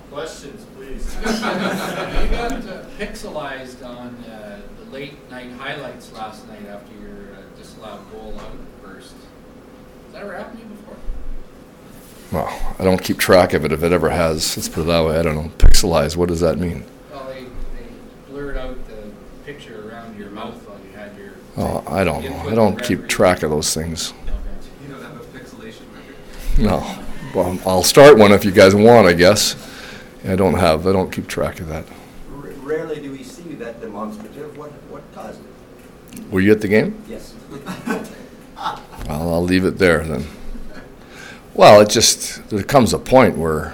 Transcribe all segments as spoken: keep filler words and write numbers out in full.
Questions, please. You got uh, pixelized on uh, the late night highlights last night after your uh, disallowed goal outburst. Has that ever happened to you before? Well, I don't keep track of it if it ever has. Let's put it that way. I don't know. Pixelized, what does that mean? Well, they, they blurred out the picture around your mouth while you had your... Oh, I don't know. I don't keep track of those things. Okay. You don't have a pixelation record? No. Well, I'll start one if you guys want, I guess. I don't have, I don't keep track of that. R- Rarely do we see that demonstrative. What what caused it? Were you at the game? Yes. Well, I'll leave it there then. Well, it just, there comes a point where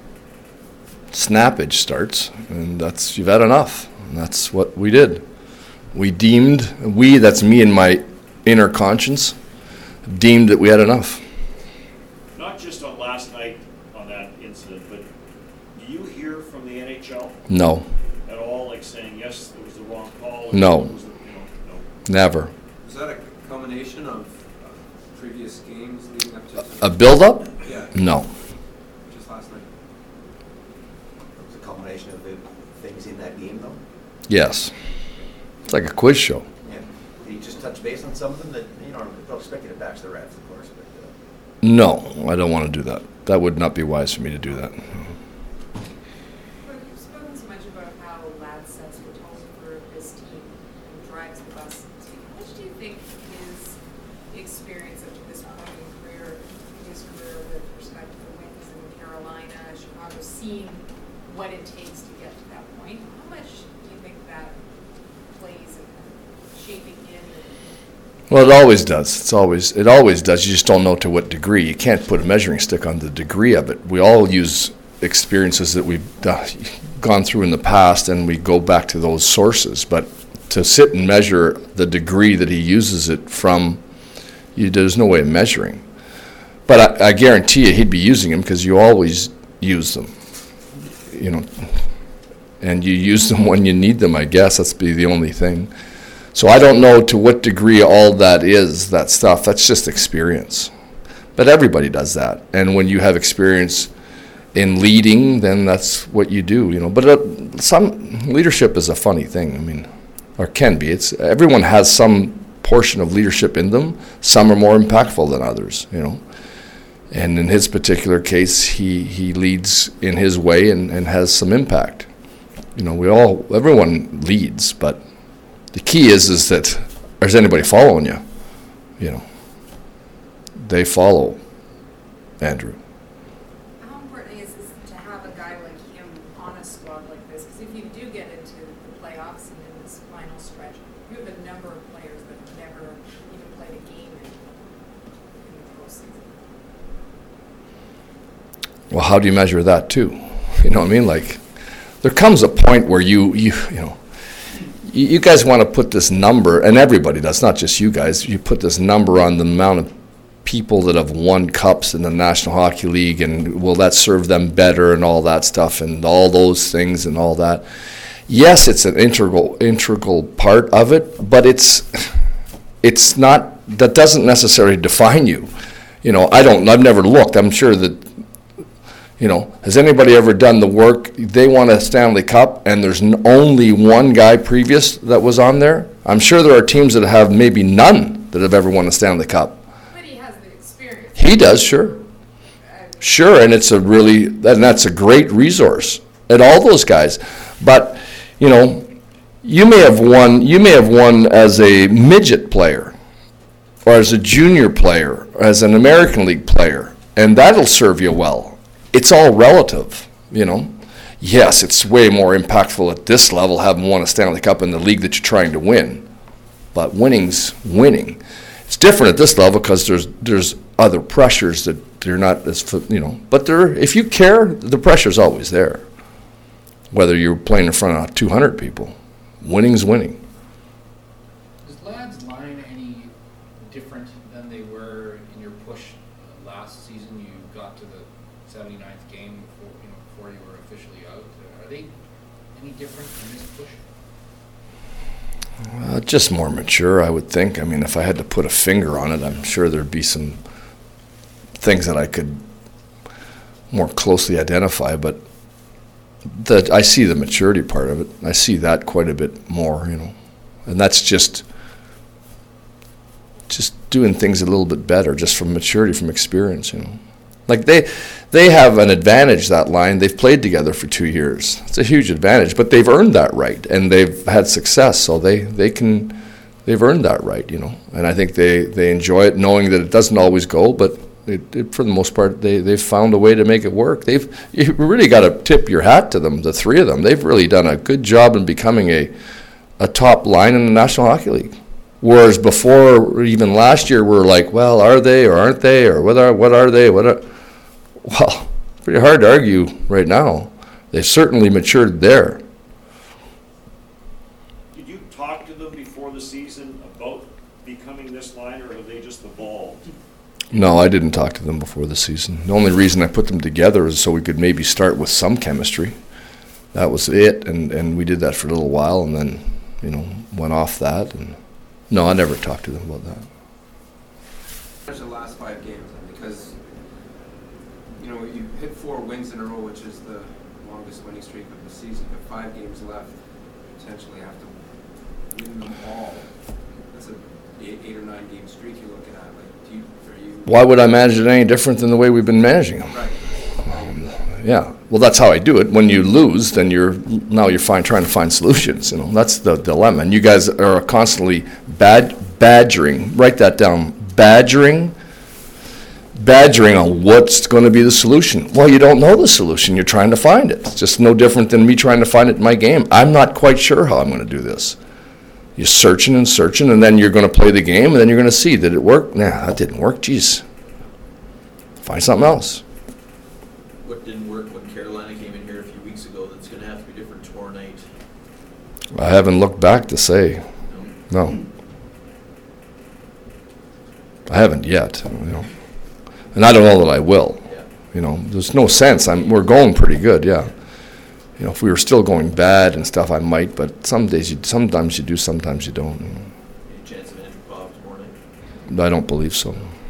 snappage starts, and that's, you've had enough. And that's what we did. We deemed, we, that's me and my inner conscience, deemed that we had enough. Not just on last night on that incident, but do you hear from the N H L No, at all, like saying, yes, it was the wrong call? No. It was the, you know, no. never. Was that a combination of uh, previous games leading up to? A build-up? Yeah, No. just last night. It was a culmination of the things in that game, though. Yes. It's like a quiz show. Yeah. Did you just touch base on some of them that, you know, don't expect you to bash the refs, of course, but. Uh, No, I don't want to do that. That would not be wise for me to do that. But you've spoken so much about how Ladd sets the tone for his team and drives the bus. How much do you think his experience up to this point in career, in his career with respect to the wins in Carolina, Chicago, seeing what it takes to get to that point, how much do you think that plays in shaping him? Well, it always does. It's always it always does. You just don't know to what degree. You can't put a measuring stick on the degree of it. We all use experiences that we've done, gone through in the past, and we go back to those sources. But to sit and measure the degree that he uses it from, you, there's no way of measuring. But I, I guarantee you, he'd be using them because you always use them. You know, and you use them when you need them. I guess that's be the only thing. So I don't know to what degree all that is, that stuff. That's just experience. But everybody does that. And when you have experience in leading, then that's what you do, you know. But uh, some leadership is a funny thing, I mean, or can be. It's everyone has some portion of leadership in them. Some are more impactful than others, you know. And in his particular case, he, he leads in his way and, and has some impact. You know, we all, everyone leads, but the key is is that there's anybody following you, you know. They follow Andrew. How important is this to have a guy like him on a squad like this? Because if you do get into the playoffs and in this final stretch, you have a number of players that have never even played a game in, in the postseason. Well, how do you measure that too? You know what I mean? Like, there comes a point where you, you, you know, you, you guys want to put this number, and everybody does, not just you guys, you put this number on the amount of people that have won cups in the National Hockey League, and will that serve them better and all that stuff and all those things and all that. Yes, it's an integral integral part of it, but it's it's not, that doesn't necessarily define you. You know, I don't, I've never looked. I'm sure that, you know, has anybody ever done the work? They won a Stanley Cup, and there's n- only one guy previous that was on there. I'm sure there are teams that have maybe none that have ever won a Stanley Cup. But he has the experience. He does, sure. Sure, and it's a really, and that's a great resource. And all those guys. But, you know, you may have won, you may have won as a midget player, or as a junior player, or as an American League player, and that'll serve you well. It's all relative, you know. Yes, it's way more impactful at this level, having won a Stanley Cup in the league that you're trying to win. But winning's winning. It's different at this level because there's there's other pressures that you're not as, you know. But there, if you care, the pressure's always there. Whether you're playing in front of two hundred people, winning's winning. Is Ladd's line any different than they were in your push uh, last season? You got to the seventy-ninth game before you know before you were officially out. Uh, are they any different in this push? Uh, just more mature, I would think. I mean, if I had to put a finger on it, I'm sure there'd be some things that I could more closely identify. But that I see the maturity part of it. I see that quite a bit more, you know, and that's just just doing things a little bit better, just from maturity, from experience, you know. Like they they have an advantage, that line. They've played together for two years. It's a huge advantage, but they've earned that right, and they've had success, so they, they can they've earned that right, you know. And I think they, they enjoy it, knowing that it doesn't always go, but it, it, for the most part, they they've found a way to make it work. They've you really got to tip your hat to them, the three of them. They've really done a good job in becoming a a top line in the National Hockey League. Whereas before, even last year, we were like, well, are they or aren't they, or what are what are they? What are Well, pretty hard to argue right now. They've certainly matured there. Did you talk to them before the season about becoming this line, or have they just evolved? No, I didn't talk to them before the season. The only reason I put them together is so we could maybe start with some chemistry. That was it, and, and we did that for a little while, and then, you know, went off that. And no, I never talked to them about that. There's the last five games, because you know you hit four wins in a row, which is the longest winning streak of the season. You have five games left. Potentially have to win them all. That's a eight, eight or nine game streak you're looking at. Like, do you, are you? Why would I manage it any different than the way we've been managing them? Right. Um, yeah. Well, that's how I do it. When you lose, then you're now you're fine trying to find solutions. You know, that's the dilemma. And you guys are constantly bad badgering. Write that down. Badgering. Badgering on what's going to be the solution. Well, you don't know the solution. You're trying to find it. It's just no different than me trying to find it in my game. I'm not quite sure how I'm going to do this. You're searching and searching, and then you're going to play the game, and then you're going to see, did it work? Nah, that didn't work. Jeez. Find something else. What didn't work when Carolina came in here a few weeks ago that's going to have to be different tomorrow night? I haven't looked back to say. No? No. I haven't yet, you know. And I don't know that I will. Yeah. You know, there's no sense. I'm, we're going pretty good, yeah. You know, if we were still going bad and stuff, I might, but some days you, sometimes you do, sometimes you don't. Any chance of Andrew Bob tomorrow night? I don't believe so.